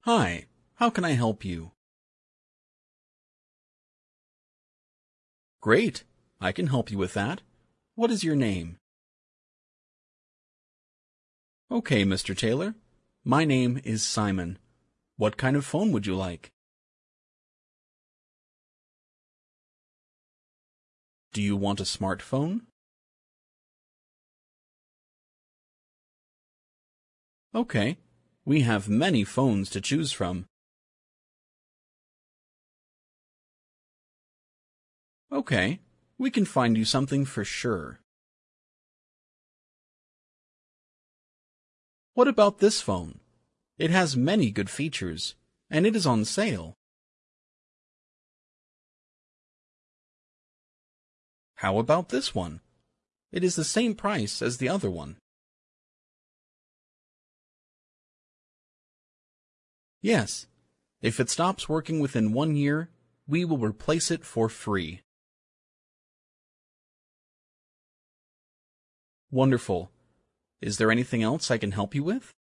Hi, how can I help you? Great, I can help you with that. What is your name? Okay, Mr. Taylor. My name is Simon. What kind of phone would you like? Do you want a smartphone? Okay, we have many phones to choose from. Okay, we can find you something for sure. What about this phone? It has many good features, and it is on sale. How about this one? It is the same price as the other one. Yes, if it stops working within 1 year, we will replace it for free. Wonderful. Is there anything else I can help you with?